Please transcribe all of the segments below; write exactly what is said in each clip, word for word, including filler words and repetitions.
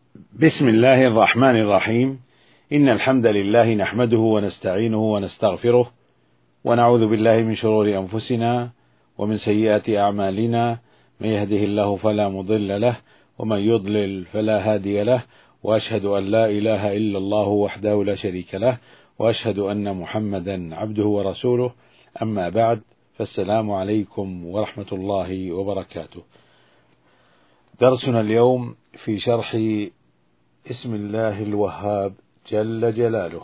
بسم الله الرحمن الرحيم. إن الحمد لله نحمده ونستعينه ونستغفره ونعوذ بالله من شرور أنفسنا ومن سيئات أعمالنا، من يهده الله فلا مضل له ومن يضلل فلا هادي له، وأشهد أن لا إله إلا الله وحده لا شريك له، وأشهد أن محمدا عبده ورسوله. أما بعد، فالسلام عليكم ورحمة الله وبركاته. درسنا اليوم في شرح اسم الله الوهاب جل جلاله.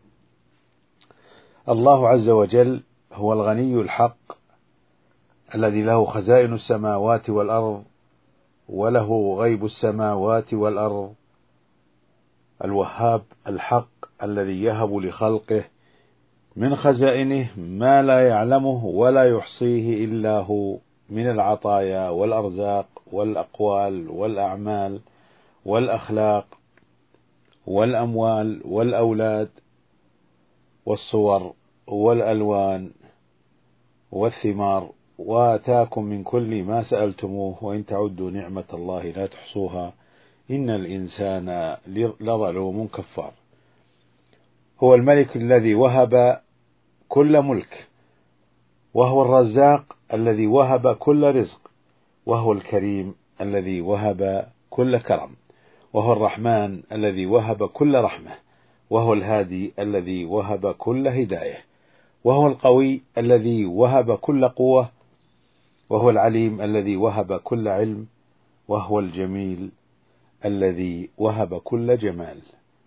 الله عز وجل هو الغني الحق الذي له خزائن السماوات والأرض وله غيب السماوات والأرض، الوهاب الحق الذي يهب لخلقه من خزائنه ما لا يعلمه ولا يحصيه إلا هو من العطايا والأرزاق والأقوال والأعمال والأخلاق والأموال والأولاد والصور والألوان والثمار، وآتاكم من كل ما سألتموه وإن تعدوا نعمة الله لا تحصوها إن الإنسان لظلوم كفار. هو الملك الذي وهب كل ملك، وهو الرزاق الذي وهب كل رزق، وهو الكريم الذي وهب كل كرم، وهو الرحمن الذي وهب كل رحمة، وهو الهادي الذي وهب كل هداية، وهو القوي الذي وهب كل قوة، وهو العليم الذي وهب كل علم، وهو الجميل الذي وهب كل جمال.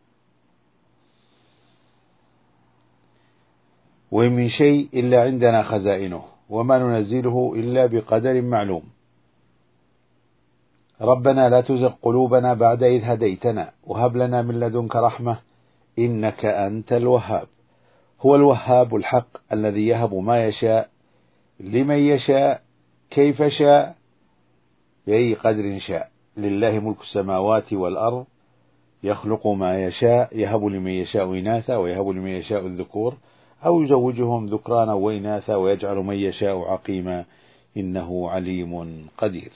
وإن من شيء إلا عندنا خزائنه وما ننزله إلا بقدر معلوم. ربنا لا تزغ قلوبنا بعد إذ هديتنا وهب لنا من لدنك رحمة إنك أنت الوهاب. هو الوهاب الحق الذي يهب ما يشاء لمن يشاء كيف شاء بأي قدر شاء. لله ملك السماوات والأرض يخلق ما يشاء، يهب لمن يشاء إناثا ويهب لمن يشاء الذكور أو يزوجهم ذكرانا وإناثا ويجعل من يشاء عقيما إنه عليم قدير.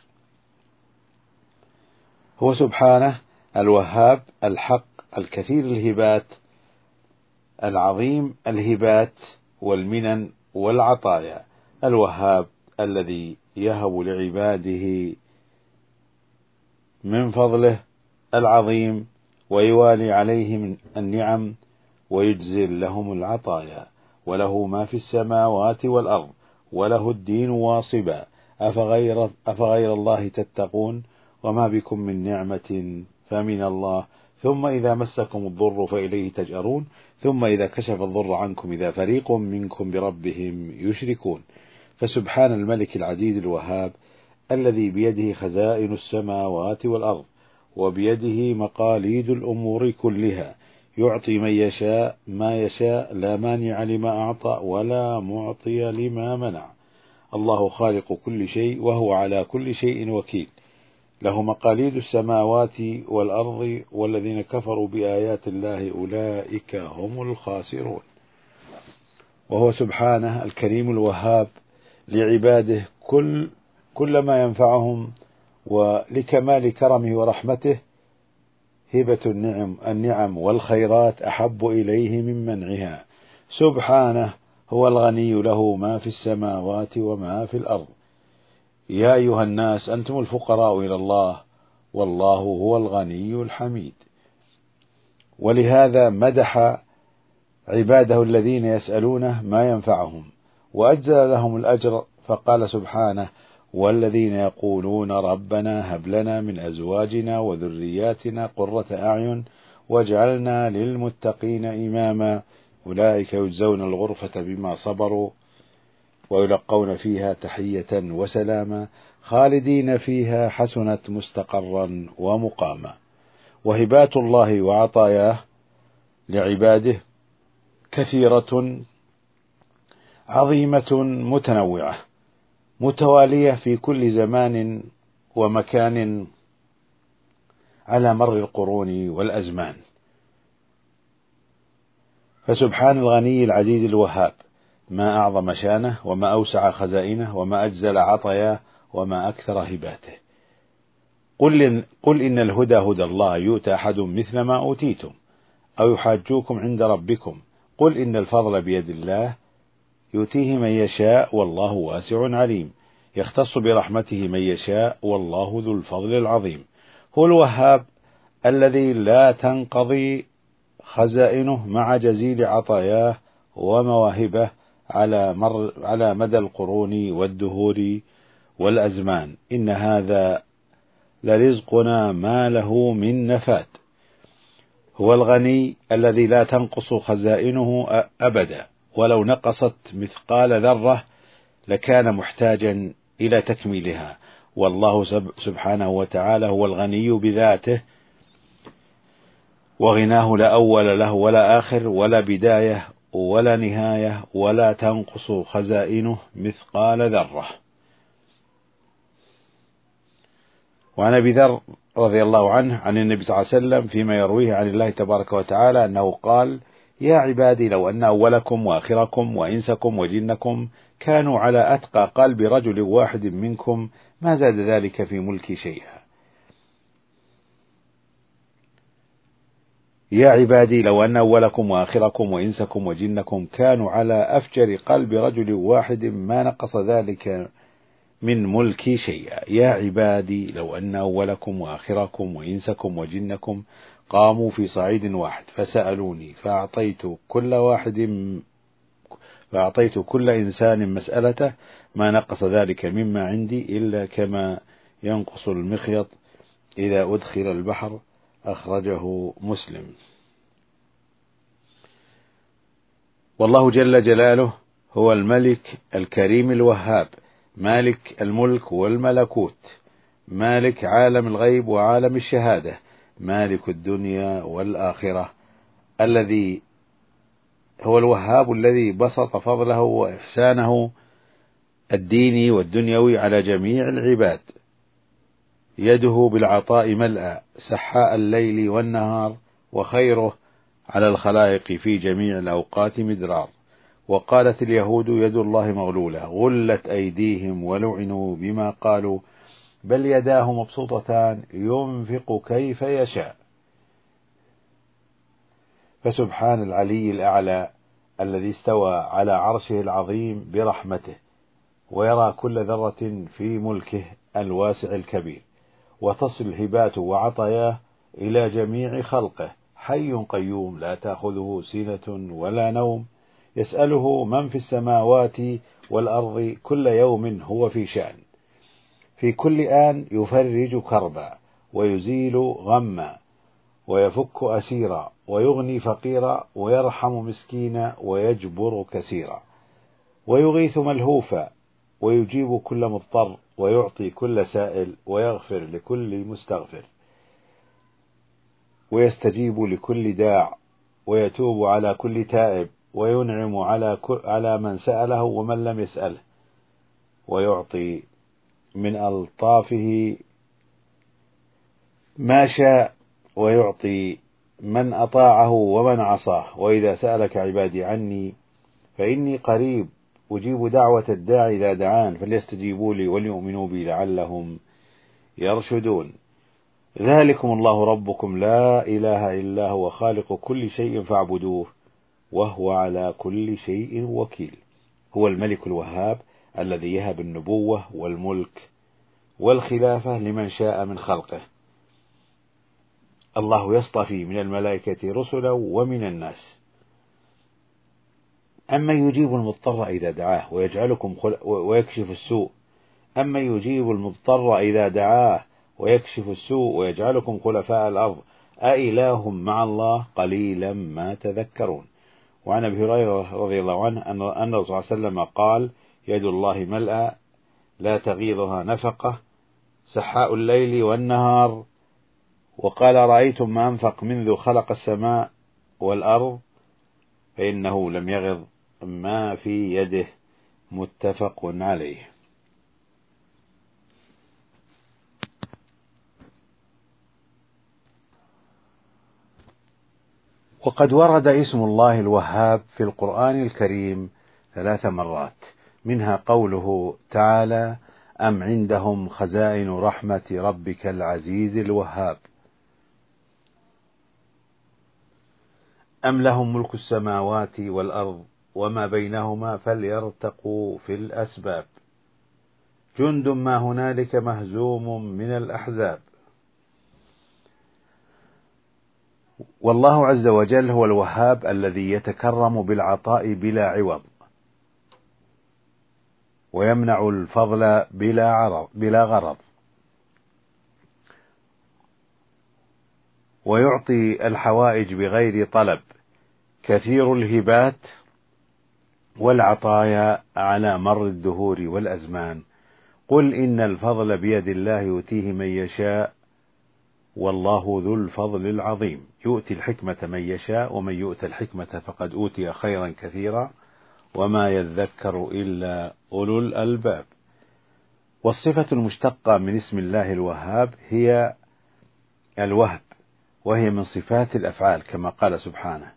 هو سبحانه الوهاب الحق الكثير الهبات العظيم الهبات والمنن والعطايا، الوهاب الذي يهب لعباده من فضله العظيم ويوالي عليهم النعم ويجزل لهم العطايا. وله ما في السماوات والأرض وله الدين واصبا أفغير, أفغير الله تتقون وما بكم من نعمة فمن الله ثم إذا مسكم الضر فإليه تجأرون ثم إذا كشف الضر عنكم إذا فريق منكم بربهم يشركون. فسبحان الملك العزيز الوهاب الذي بيده خزائن السماوات والأرض وبيده مقاليد الأمور كلها، يعطي من يشاء ما يشاء لا مانع لما أعطى ولا معطي لما منع. الله خالق كل شيء وهو على كل شيء وكيل، له مقاليد السماوات والأرض والذين كفروا بآيات الله أولئك هم الخاسرون. وهو سبحانه الكريم الوهاب لعباده كل, كل ما ينفعهم، ولكمال كرمه ورحمته هبة النعم, النعم والخيرات أحب إليه من منعها. سبحانه هو الغني له ما في السماوات وما في الأرض. يا أيها الناس أنتم الفقراء إلى الله والله هو الغني الحميد. ولهذا مدح عباده الذين يسألونه ما ينفعهم وأجزل لهم الأجر، فقال سبحانه والذين يقولون ربنا هب لنا من أزواجنا وذرياتنا قرة أعين واجعلنا للمتقين إماما أولئك يجزون الغرفة بما صبروا ويلقون فيها تحية وسلاما خالدين فيها حسنت مستقرا ومقاما. وهبات الله وعطاياه لعباده كثيرة عظيمة متنوعة متوالية في كل زمان ومكان على مر القرون والأزمان. فسبحان الغني العزيز الوهاب ما أعظم شانه وما أوسع خزائنه وما أجزل عطاياه وما أكثر هباته. قل إن, قل إن الهدى هدى الله يؤتى أحد مثل ما أوتيتم أو يحاجوكم عند ربكم قل إن الفضل بيد الله يؤتيه من يشاء والله واسع عليم يختص برحمته من يشاء والله ذو الفضل العظيم. هو الوهاب الذي لا تنقضي خزائنه مع جزيل عطاياه ومواهبه على, مر على مدى القرون والدهور والأزمان. إن هذا لرزقنا ما له من نفاد. هو الغني الذي لا تنقص خزائنه أبدا، ولو نقصت مثقال ذرة لكان محتاجا إلى تكميلها. والله سبحانه وتعالى هو الغني بذاته، وغناه لا أول له ولا آخر ولا بداية ولا نهاية، ولا تنقص خزائنه مثقال ذرة. وعن أبي ذر رضي الله عنه عن النبي صلى الله عليه وسلم فيما يرويه عن الله تبارك وتعالى أنه قال: يا عبادي لو أن أولكم وآخركم وإنسكم وجنكم كانوا على أتقى قلب رجل واحد منكم ما زاد ذلك في ملكي شيئا. يا عبادي لو أن أولكم وآخركم وإنسكم وجنكم كانوا على أفجر قلب رجل واحد ما نقص ذلك من ملكي شيئا. يا عبادي لو أن أولكم وآخركم وإنسكم وجنكم قاموا في صعيد واحد فسألوني فأعطيت كل واحد فأعطيت كل إنسان مسألته ما نقص ذلك مما عندي إلا كما ينقص المخيط إذا أدخل البحر. أخرجه مسلم. والله جل جلاله هو الملك الكريم الوهاب، مالك الملك والملكوت، مالك عالم الغيب وعالم الشهادة، مالك الدنيا والآخرة، الذي هو الوهاب الذي بسط فضله وإحسانه الديني والدنيوي على جميع العباد. يده بالعطاء ملأى، سحاء الليل والنهار، وخيره على الخلائق في جميع الأوقات مدرار. وقالت اليهود يد الله مغلولة غلت أيديهم ولعنوا بما قالوا بل يداه مبسوطتان ينفق كيف يشاء. فسبحان العلي الأعلى الذي استوى على عرشه العظيم برحمته ويرى كل ذرة في ملكه الواسع الكبير، وتصل هباته وعطاياه إلى جميع خلقه، حي قيوم لا تأخذه سنة ولا نوم، يسأله من في السماوات والأرض كل يوم هو في شأن، في كل آن يفرج كربا ويزيل غما ويفك أسيرا ويغني فقيرا ويرحم مسكينا ويجبر كثيرا، ويغيث ملهوفا ويجيب كل مضطر ويعطي كل سائل ويغفر لكل مستغفر ويستجيب لكل داع ويتوب على كل تائب وينعم على على من سأله ومن لم يسأله، ويعطي من ألطافه ما شاء ويعطي من أطاعه ومن عصاه. وإذا سألك عبادي عني فإني قريب أجيب دعوة الداعي إذا دعان فليستجيبوا لي وليؤمنوا بي لعلهم يرشدون. ذلكم الله ربكم لا إله إلا هو خالق كل شيء فاعبدوه وهو على كل شيء وكيل. هو الملك الوهاب الذي يهب النبوة والملك والخلافة لمن شاء من خلقه. الله يصطفي من الملائكة رسلا ومن الناس. أما يجيب المضطر إذا دعاه ويجعلكم خل... ويكشف السوء أما يجيب المضطر إذا دعاه ويكشف السوء ويجعلكم خلفاء الأرض أإله مع الله قليلا ما تذكرون. وعن أبي هريرة رضي الله عنه أن الرسول صلى الله عليه وسلم قال: يد الله ملأى لا تغيضها نفقة سحاء الليل والنهار. وقال: رأيتم ما أنفق منذ خلق السماء والأرض فإنه لم يغض ما في يده. متفق عليه. وقد ورد اسم الله الوهاب في القرآن الكريم ثلاث مرات، منها قوله تعالى: أم عندهم خزائن رحمة ربك العزيز الوهاب أم لهم ملك السماوات والأرض وما بينهما فليرتقوا في الأسباب جند ما هنالك مهزوم من الأحزاب. والله عز وجل هو الوهاب الذي يتكرم بالعطاء بلا عوض ويمنع الفضل بلا عرض بلا غرض، ويعطي الحوائج بغير طلب، كثير الهبات والعطايا على مر الدهور والأزمان. قل إن الفضل بيد الله يؤتيه من يشاء والله ذو الفضل العظيم. يؤتي الحكمة من يشاء ومن يؤت الحكمة فقد أوتي خيرا كثيرا وما يذكر إلا أولو الألباب. والصفة المشتقة من اسم الله الوهاب هي الوهب، وهي من صفات الأفعال كما قال سبحانه: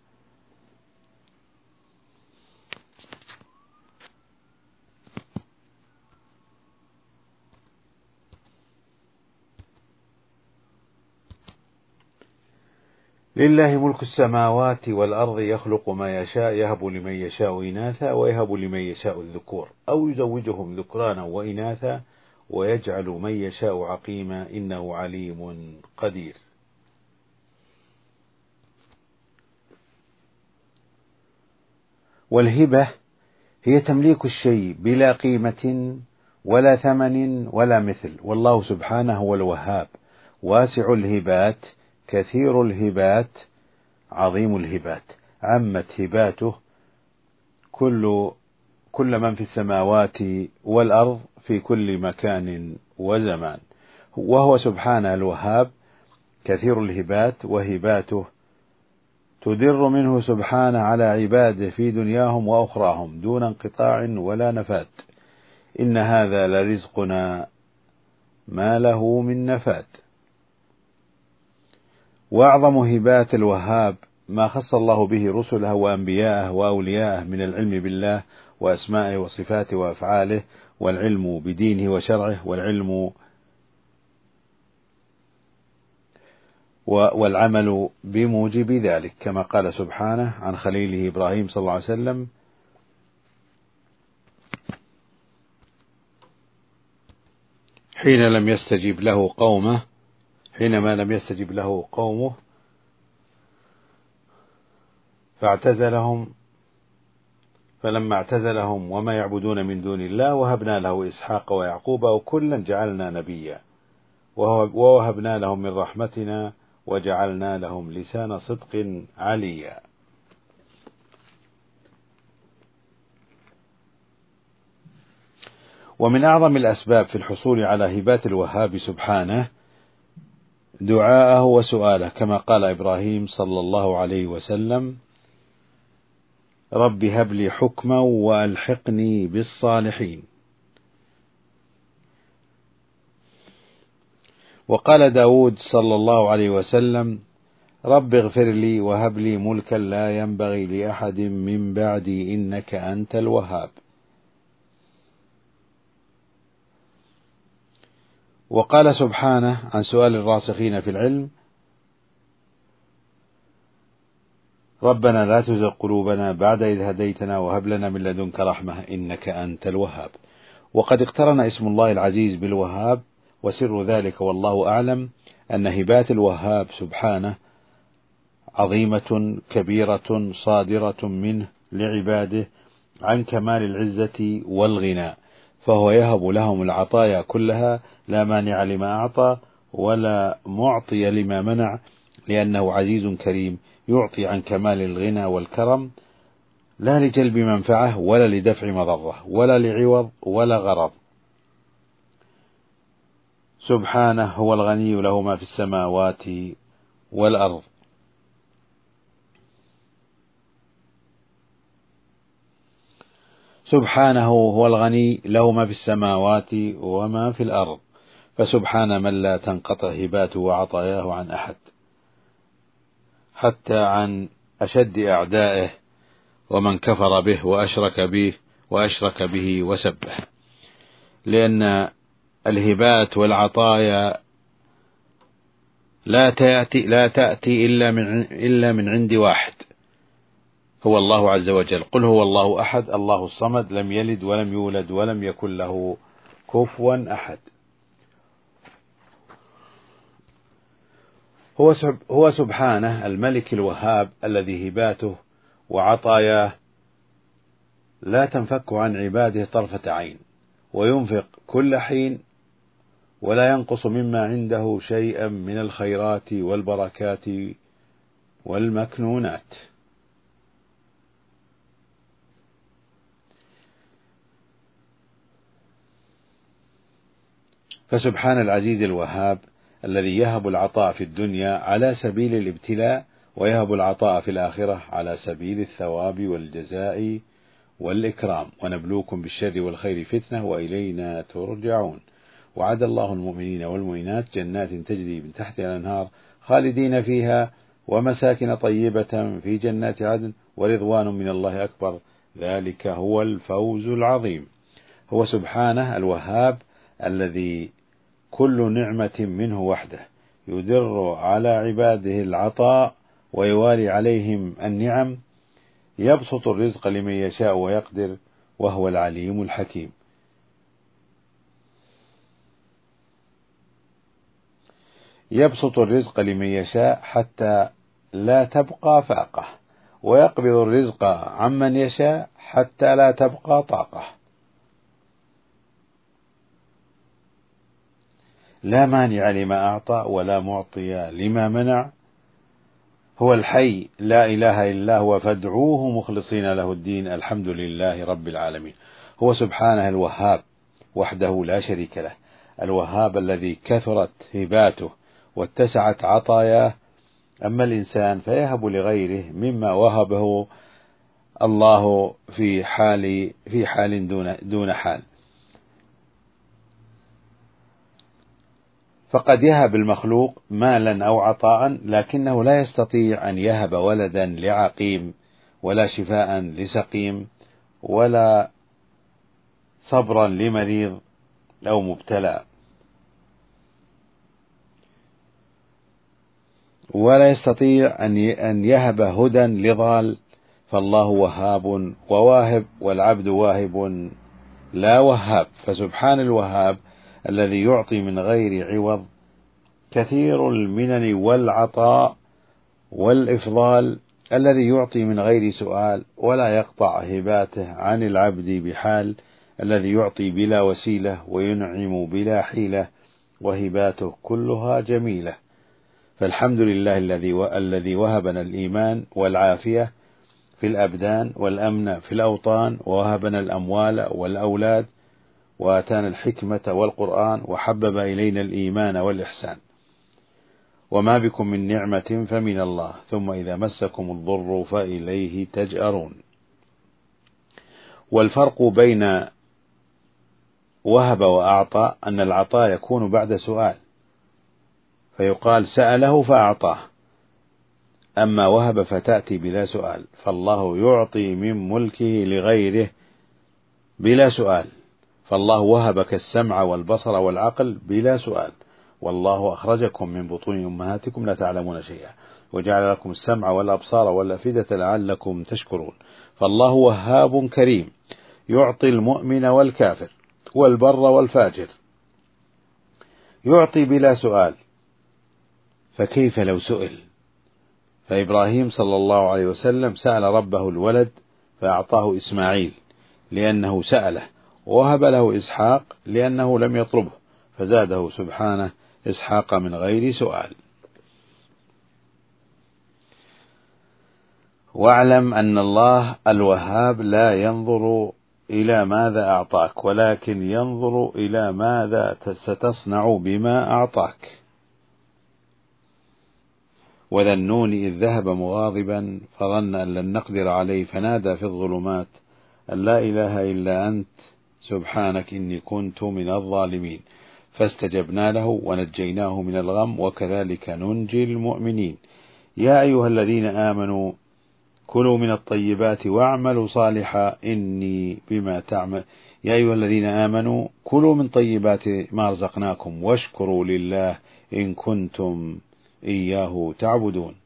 لله ملك السماوات والأرض يخلق ما يشاء يهب لمن يشاء إناثا ويهب لمن يشاء الذكور أو يزوجهم ذكرانا وإناثا ويجعل من يشاء عقيما إنه عليم قدير. والهبة هي تمليك الشيء بلا قيمة ولا ثمن ولا مثل، والله سبحانه هو الوهاب واسع الهبات كثير الهبات عظيم الهبات، عمت هباته كل كل من في السماوات والأرض في كل مكان وزمان، وهو سبحانه الوهاب كثير الهبات، وهباته تدر منه سبحانه على عباده في دنياهم وأخراهم دون انقطاع ولا نفات. إن هذا لرزقنا ما له من نفات. وأعظم هبات الوهاب ما خص الله به رسله وأنبياءه وأولياءه من العلم بالله وأسمائه وصفاته وأفعاله، والعلم بدينه وشرعه، والعلم والعمل بموجب ذلك، كما قال سبحانه عن خليله إبراهيم صلى الله عليه وسلم: حين لم يستجب له قومه حينما لم يستجب له قومه فاعتزلهم فلما اعتزلهم وما يعبدون من دون الله وهبنا له إسحاق ويعقوب وكلا جعلنا نبيا ووهبنا لهم من رحمتنا وجعلنا لهم لسان صدق عليا. ومن أعظم الأسباب في الحصول على هبات الوهاب سبحانه دعاءه وسؤاله، كما قال إبراهيم صلى الله عليه وسلم: رب هب لي حكما وألحقني بالصالحين. وقال داود صلى الله عليه وسلم: رب اغفر لي وهب لي ملكا لا ينبغي لأحد من بعدي إنك أنت الوهاب. وقال سبحانه عن سؤال الراسخين في العلم: ربنا لا تزغ قلوبنا بعد إذ هديتنا وهب لنا من لدنك رحمة إنك أنت الوهاب. وقد اقترن اسم الله العزيز بالوهاب، وسر ذلك والله أعلم أن هبات الوهاب سبحانه عظيمة كبيرة صادرة منه لعباده عن كمال العزة والغنى، فهو يهب لهم العطايا كلها لا مانع لما أعطى ولا معطي لما منع، لأنه عزيز كريم يعطي عن كمال الغنى والكرم، لا لجلب منفعة ولا لدفع مضرة ولا لعوض ولا غرض. سبحانه هو الغني له ما في السماوات والأرض. سبحانه هو الغني له ما في السماوات وما في الأرض، فسبحان من لا تنقطع هباته وعطاياه عن أحد، حتى عن أشد أعدائه ومن كفر به وأشرك به وأشرك به وسبه، لأن الهبات والعطايا لا تأتي لا تأتي إلا من إلا من عند واحد، هو الله عز وجل. قل هو الله أحد الله الصمد لم يلد ولم يولد ولم يكن له كفوا أحد. هو هو سبحانه الملك الوهاب الذي هباته وعطاياه لا تنفك عن عباده طرفة عين، وينفق كل حين ولا ينقص مما عنده شيئا من الخيرات والبركات والمكنونات. فسبحان العزيز الوهاب الذي يهب العطاء في الدنيا على سبيل الابتلاء، ويهب العطاء في الآخرة على سبيل الثواب والجزاء والإكرام. ونبلوكم بالشر والخير فتنة وإلينا ترجعون. وعد الله المؤمنين والمؤمنات جنات تجري من تحتها الأنهار خالدين فيها ومساكن طيبة في جنات عدن ورضوان من الله أكبر، ذلك هو الفوز العظيم. هو سبحانه الوهاب الذي كل نعمة منه وحده، يدر على عباده العطاء ويوالي عليهم النعم، يبسط الرزق لمن يشاء ويقدر، وهو العليم الحكيم. يبسط الرزق لمن يشاء حتى لا تبقى فاقة، ويقبض الرزق عمن يشاء حتى لا تبقى طاقة. لا مانع لما أعطى ولا معطي لما منع. هو الحي لا إله إلا هو فادعوه مخلصين له الدين الحمد لله رب العالمين. هو سبحانه الوهاب وحده لا شريك له، الوهاب الذي كثرت هباته واتسعت عطاياه. أما الإنسان فيهب لغيره مما وهبه الله في حال في حال دون دون حال. فقد يهب المخلوق مالا أو عطاء، لكنه لا يستطيع أن يهب ولدا لعقيم، ولا شفاء لسقيم، ولا صبرا لمريض أو مبتلى، ولا يستطيع أن يهب هدى لضال. فالله وهاب وواهب، والعبد واهب لا وهاب. فسبحان الوهاب الذي يعطي من غير عوض، كثير المنن والعطاء والإفضال، الذي يعطي من غير سؤال ولا يقطع هباته عن العبد بحال، الذي يعطي بلا وسيلة وينعم بلا حيلة، وهباته كلها جميلة. فالحمد لله الذي الذي وهبنا الإيمان والعافية في الأبدان والأمن في الأوطان، ووهبنا الأموال والأولاد، وآتانا الحكمة والقرآن، وحبب إلينا الإيمان والإحسان. وما بكم من نعمة فمن الله، ثم إذا مسكم الضر فإليه تجأرون. والفرق بين وهب وأعطى أن العطاء يكون بعد سؤال، فيقال سأله فأعطاه، أما وهب فتأتي بلا سؤال. فالله يعطي من ملكه لغيره بلا سؤال، فالله وهبك السمع والبصر والعقل بلا سؤال. والله أخرجكم من بطون أمهاتكم لا تعلمون شيئا، وجعل لكم السمع والأبصار والأفئدة لعلكم تشكرون. فالله وهاب كريم، يعطي المؤمن والكافر والبر والفاجر، يعطي بلا سؤال، فكيف لو سئل؟ فإبراهيم صلى الله عليه وسلم سأل ربه الولد فأعطاه إسماعيل لأنه سأله، ووهب له إسحاق لأنه لم يطلبه، فزاده سبحانه إسحاق من غير سؤال. واعلم أن الله الوهاب لا ينظر إلى ماذا أعطاك، ولكن ينظر إلى ماذا ستصنع بما أعطاك. وذا النون إذ ذهب مغاضبا فظن أن لن نقدر عليه فنادى في الظلمات أن لا إله إلا أنت سبحانك إني كنت من الظالمين، فاستجبنا له ونجيناه من الغم وكذلك ننجي المؤمنين. يا أيها الذين آمنوا كلوا من الطيبات واعملوا صالحا إني بما تعمل يا أيها الذين آمنوا كلوا من طيبات ما رزقناكم واشكروا لله إن كنتم إياه تعبدون.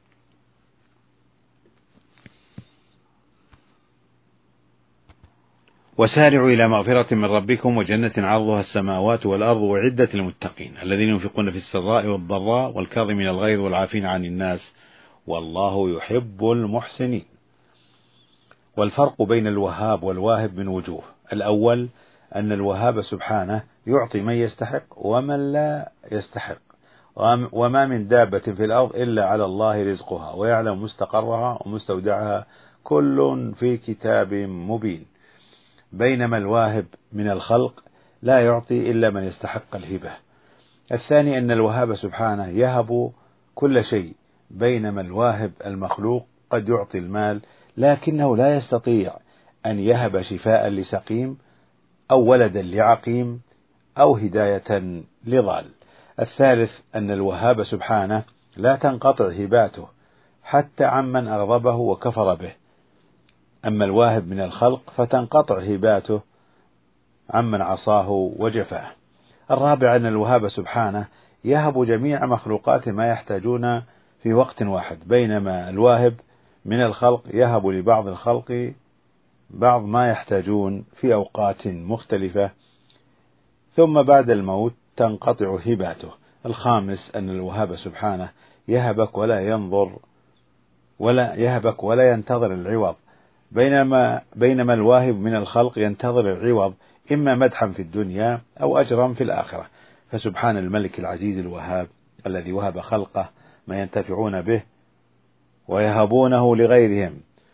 وسارعوا إلى مغفرة من ربكم وجنة عرضها السماوات والأرض أعدت للمتقين الذين ينفقون في السراء والضراء والكاظمين الغيظ والعافين عن الناس والله يحب المحسنين. والفرق بين الوهاب والواهب من وجوه: الأول أن الوهاب سبحانه يعطي من يستحق ومن لا يستحق، وما من دابة في الأرض إلا على الله رزقها ويعلم مستقرها ومستودعها كل في كتاب مبين. بينما الواهب من الخلق لا يعطي إلا من يستحق الهبة. الثاني أن الوهاب سبحانه يهب كل شيء، بينما الواهب المخلوق قد يعطي المال لكنه لا يستطيع أن يهب شفاء لسقيم أو ولدا لعقيم أو هداية لضال. الثالث أن الوهاب سبحانه لا تنقطع هباته حتى عمن أغضبه وكفر به، أما الواهب من الخلق فتنقطع هباته عمن عصاه وجفاه. الرابع أن الوهاب سبحانه يهب جميع مخلوقات ما يحتاجون في وقت واحد، بينما الواهب من الخلق يهب لبعض الخلق بعض ما يحتاجون في أوقات مختلفة، ثم بعد الموت تنقطع هباته. الخامس أن الوهاب سبحانه يهبك ولا ينظر ولا يهبك ولا ينتظر العوض، بينما بينما الواهب من الخلق ينتظر العوض إما مدحا في الدنيا أو أجرا في الآخرة. فسبحان الملك العزيز الوهاب الذي وهب خلقه ما ينتفعون به ويهبونه لغيرهم.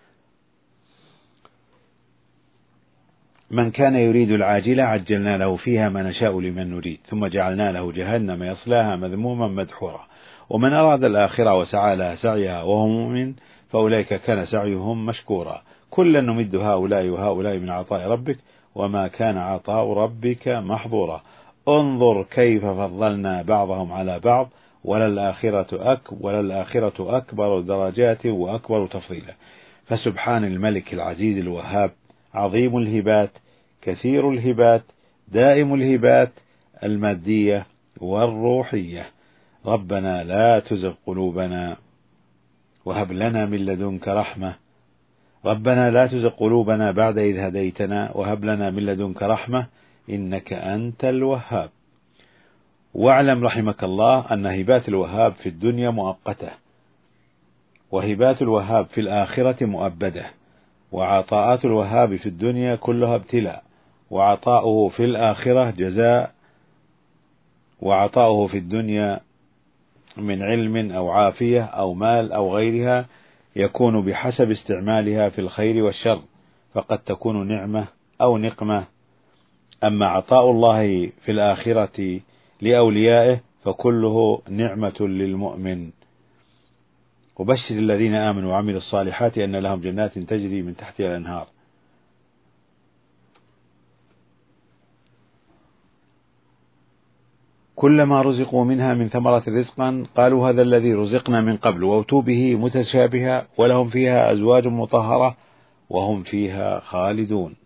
من كان يريد العاجلة عجلنا له فيها ما نشاء لمن نريد ثم جعلنا له جهنم يصلاها مذموما مدحورا ومن أراد الآخرة وسعى لها سعيها وهو مؤمن فأولئك كان سعيهم مشكورا كلا نمد هؤلاء وهؤلاء من عطاء ربك وما كان عطاء ربك محظورا انظر كيف فضلنا بعضهم على بعض وللآخرة أك وللآخرة أكبر درجات وأكبر تفضيلا. فسبحان الملك العزيز الوهاب عظيم الهبات كثير الهبات دائم الهبات المادية والروحية. ربنا لا تزغ قلوبنا وهب لنا من لدنك رحمة ربنا لا تزغ قلوبنا بعد إذ هديتنا وهب لنا من لدنك رحمة إنك أنت الوهاب. واعلم رحمك الله أن هبات الوهاب في الدنيا مؤقتة وهبات الوهاب في الآخرة مؤبدة، وعطاءات الوهاب في الدنيا كلها ابتلاء، وعطاؤه في الآخرة جزاء، وعطاؤه في الدنيا من علم أو عافية أو مال أو غيرها يكون بحسب استعمالها في الخير والشر، فقد تكون نعمة أو نقمة. أما عطاء الله في الآخرة لأوليائه فكله نعمة للمؤمن. وبشر الذين آمنوا وعملوا الصالحات أن لهم جنات تجري من تحتها الأنهار. كلما رزقوا منها من ثمرة رزقا قالوا هذا الذي رزقنا من قبل وأتوا به متشابها ولهم فيها أزواج مطهرة وهم فيها خالدون.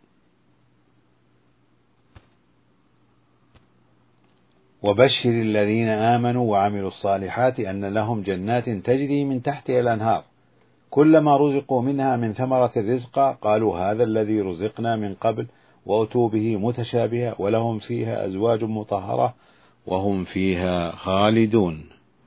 وبشر الذين آمنوا وعملوا الصالحات أن لهم جنات تجري من تحتها الأنهار كلما رزقوا منها من ثمرة رزقا قالوا هذا الذي رزقنا من قبل وأتوا به متشابها ولهم فيها أزواج مطهرة وهم فيها خالدون.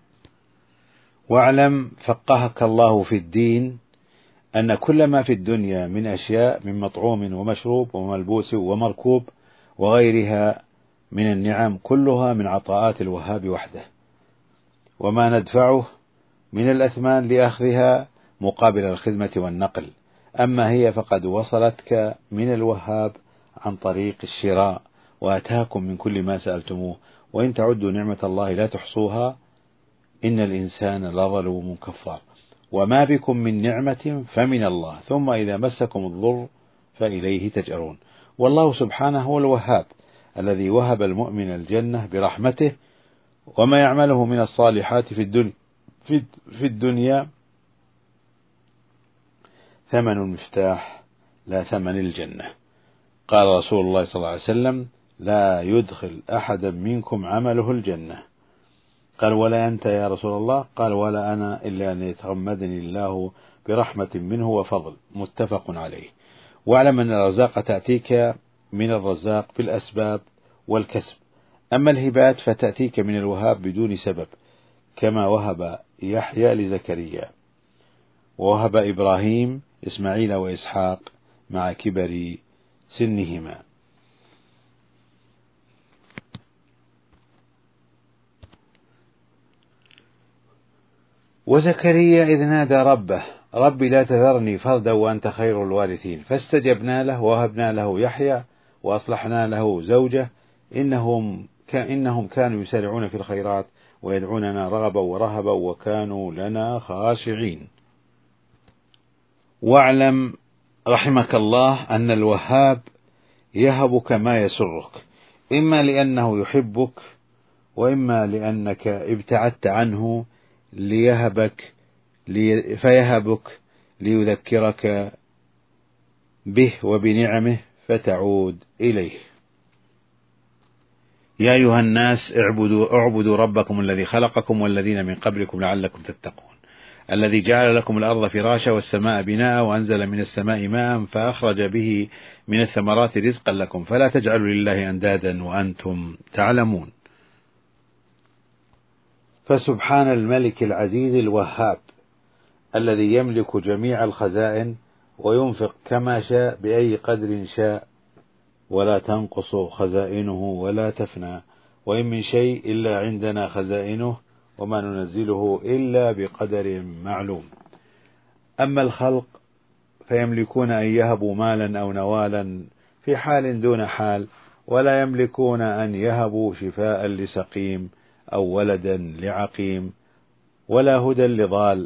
واعلم فقهك الله في الدين أن كل ما في الدنيا من أشياء من مطعوم ومشروب وملبوس ومركوب وغيرها من النعم كلها من عطاءات الوهاب وحده، وما ندفعه من الأثمان لأخذها مقابل الخدمة والنقل، أما هي فقد وصلتك من الوهاب عن طريق الشراء وأتاكم من كل ما سألتموه وإن تعدوا نعمة الله لا تحصوها إن الإنسان لظلوم كفار. وما بكم من نعمة فمن الله ثم إذا مسكم الضر فإليه تجأرون. والله سبحانه هو الوهاب الذي وهب المؤمن الجنة برحمته وما يعمله من الصالحات في الدنيا في الدنيا ثمن المفتاح لا ثمن الجنة. قال رسول الله صلى الله عليه وسلم: لا يدخل أحدا منكم عمله الجنة. قال: ولا أنت يا رسول الله؟ قال: ولا أنا، إلا أن يتغمدني الله برحمة منه وفضل. متفق عليه. واعلم أن الرزاق تأتيك من الرزاق بالأسباب والكسب، أما الهبات فتأتيك من الوهاب بدون سبب، كما وهب يحيى لزكريا، ووهب إبراهيم إسماعيل وإسحاق مع كبر سنهما. وزكريا إذ نادى ربه: رب لا تذرني فردا وأنت خير الوارثين، فاستجبنا له ووهبنا له يحيى وأصلحنا له زوجه إنهم إنهم كانوا يسارعون في الخيرات ويدعوننا رغبا ورهبا وكانوا لنا خاشعين. واعلم رحمك الله أن الوهاب يهبك ما يسرك، إما لأنه يحبك، وإما لأنك ابتعدت عنه ليهبك لي فيهبك ليذكرك به وبنعمه فتعود إليه. يا أيها الناس اعبدوا, اعبدوا ربكم الذي خلقكم والذين من قبلكم لعلكم تتقون، الذي جعل لكم الأرض فراشا والسماء بناء وأنزل من السماء ماء فأخرج به من الثمرات رزقا لكم فلا تجعلوا لله أندادا وأنتم تعلمون. فسبحان الملك العزيز الوهاب الذي يملك جميع الخزائن وينفق كما شاء بأي قدر شاء، ولا تنقص خزائنه ولا تفنى، وإن من شيء إلا عندنا خزائنه وما ننزله إلا بقدر معلوم. أما الخلق فيملكون أن يهبوا مالا أو نوالا في حال دون حال، ولا يملكون أن يهبوا شفاء لسقيم أو ولدا لعقيم، ولا هدى لضال،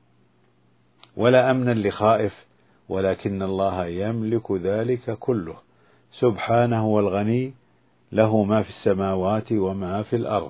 ولا أمنا لخائف، ولكن الله يملك ذلك كله. سبحانه هو الغني، له ما في السماوات وما في الأرض.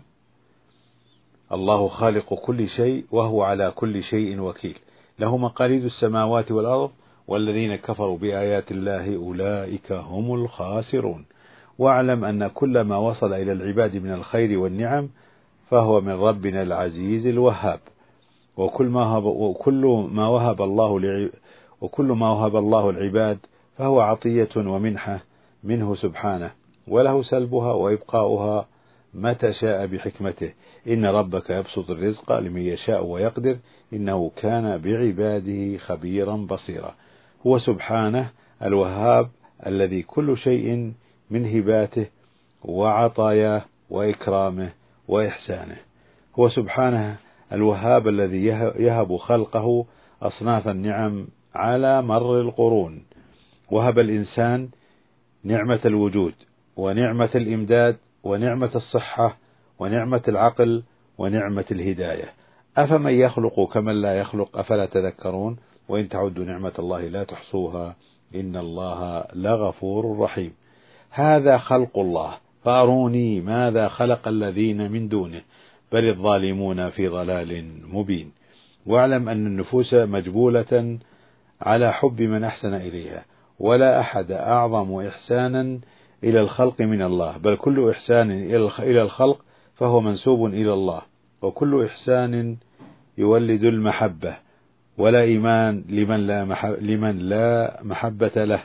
الله خالق كل شيء وهو على كل شيء وكيل، له مقاليد السماوات والأرض، والذين كفروا بآيات الله أولئك هم الخاسرون. واعلم أن كل ما وصل إلى العباد من الخير والنعم فهو من ربنا العزيز الوهاب، وكل ما هب وكل ما وهب الله لعب وكل ما وهب الله العباد فهو عطية ومنحة منه سبحانه، وله سلبها وإبقاؤها متى شاء بحكمته. إن ربك يبسط الرزق لمن يشاء ويقدر، إنه كان بعباده خبيرا بصيرا. هو سبحانه الوهاب الذي كل شيء من هباته وعطاياه وإكرامه وإحسانه. هو سبحانه الوهاب الذي يهب خلقه أصناف النعم على مر القرون. وهب الإنسان نعمة الوجود ونعمة الإمداد ونعمة الصحة ونعمة العقل ونعمة الهداية، أفمن يخلق كمن لا يخلق أفلا تذكرون. وإن تعدوا نعمة الله لا تحصوها إن الله لغفور رحيم. هذا خلق الله، فأروني ماذا خلق الذين من دونه، بل الظالمون في ضلال مبين. واعلم أن النفوس مجبولة على حب من أحسن إليها، ولا أحد أعظم إحسانا إلى الخلق من الله، بل كل إحسان إلى الخلق فهو منسوب إلى الله، وكل إحسان يولد المحبة، ولا إيمان لمن لا, محب لمن لا محبة له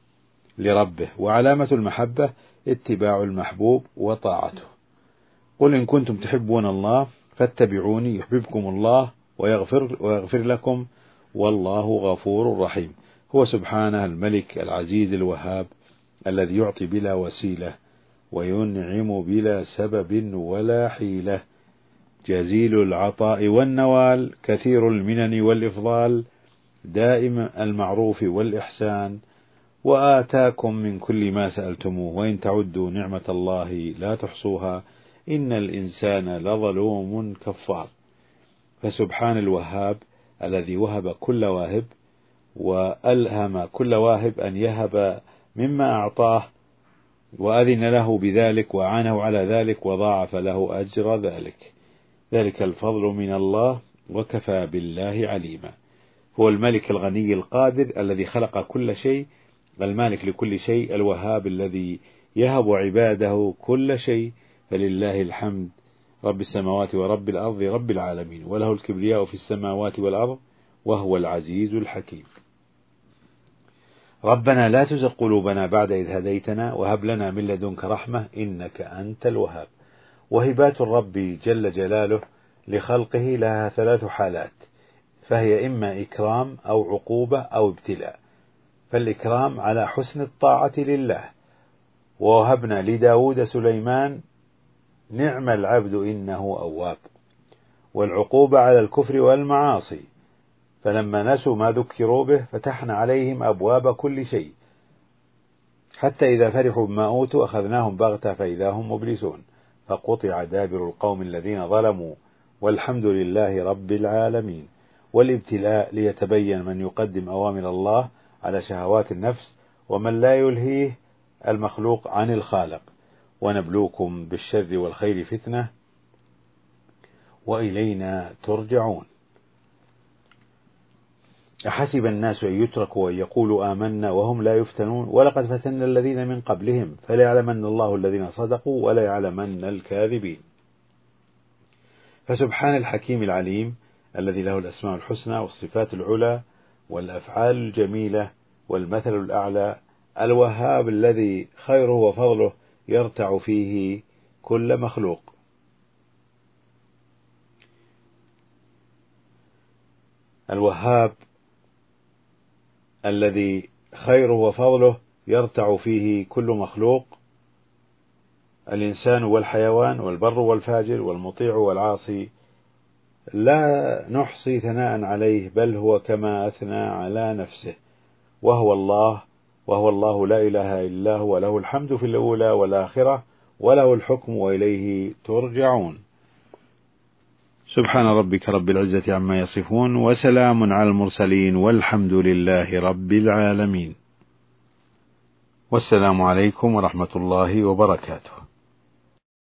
لربه. وعلامة المحبة اتباع المحبوب وطاعته. قل إن كنتم تحبون الله فاتبعوني يحببكم الله ويغفر, ويغفر لكم والله غفور رحيم. هو سبحانه الملك العزيز الوهاب الذي يعطي بلا وسيلة وينعم بلا سبب ولا حيلة، جزيل العطاء والنوال، كثير المنن والإفضال، دائم المعروف والإحسان، وآتاكم من كل ما سألتموه، وإن تعدوا نعمة الله لا تحصوها إن الإنسان لظلوم كفار. فسبحان الوهاب الذي وهب كل واهب وألهم كل واهب أن يهب مما أعطاه، وأذن له بذلك وأعانه على ذلك وضاعف له أجر ذلك. ذلك الفضل من الله وكفى بالله عليما. هو الملك الغني القادر الذي خلق كل شيء، المالك لكل شيء، الوهاب الذي يهب عباده كل شيء، فلله الحمد رب السماوات ورب الأرض رب العالمين، وله الكبرياء في السماوات والأرض وهو العزيز الحكيم. ربنا لا تزغ قلوبنا بعد إذ هديتنا وهب لنا من لدنك رحمة إنك أنت الوهاب. وهبات الرب جل جلاله لخلقه لها ثلاث حالات، فهي إما إكرام أو عقوبة أو ابتلاء. فالإكرام على حسن الطاعة لله، ووهبنا لداود سليمان نعم العبد إنه أواب. والعقوبة على الكفر والمعاصي، فلما نسوا ما ذكروا به فتحنا عليهم أبواب كل شيء، حتى إذا فرحوا بما أوتوا أخذناهم بغتة فإذا هم مبلسون، فقطع دابر القوم الذين ظلموا والحمد لله رب العالمين. والابتلاء ليتبين من يقدم أوامر الله على شهوات النفس ومن لا يلهيه المخلوق عن الخالق. ونبلوكم بالشر والخير فتنة وإلينا ترجعون. أحسب الناس أن يتركوا أن يقولوا آمنا وهم لا يفتنون ولقد فتنا الذين من قبلهم فليعلمن الله الذين صدقوا وليعلمن الكاذبين. فسبحان الحكيم العليم الذي له الأسماء الحسنى والصفات العلى والأفعال الجميلة والمثل الأعلى، الوهاب الذي خيره وفضله يرتع فيه كل مخلوق. الوهاب الذي خيره وفضله يرتع فيه كل مخلوق، الإنسان والحيوان والبر والفاجر والمطيع والعاصي، لا نحصي ثناء عليه بل هو كما أثنى على نفسه. وهو الله وهو الله لا إله إلا هو، له الحمد في الأولى والآخرة وله الحكم وإليه ترجعون. سبحان ربك رب العزة عما يصفون وسلام على المرسلين والحمد لله رب العالمين. والسلام عليكم ورحمة الله وبركاته.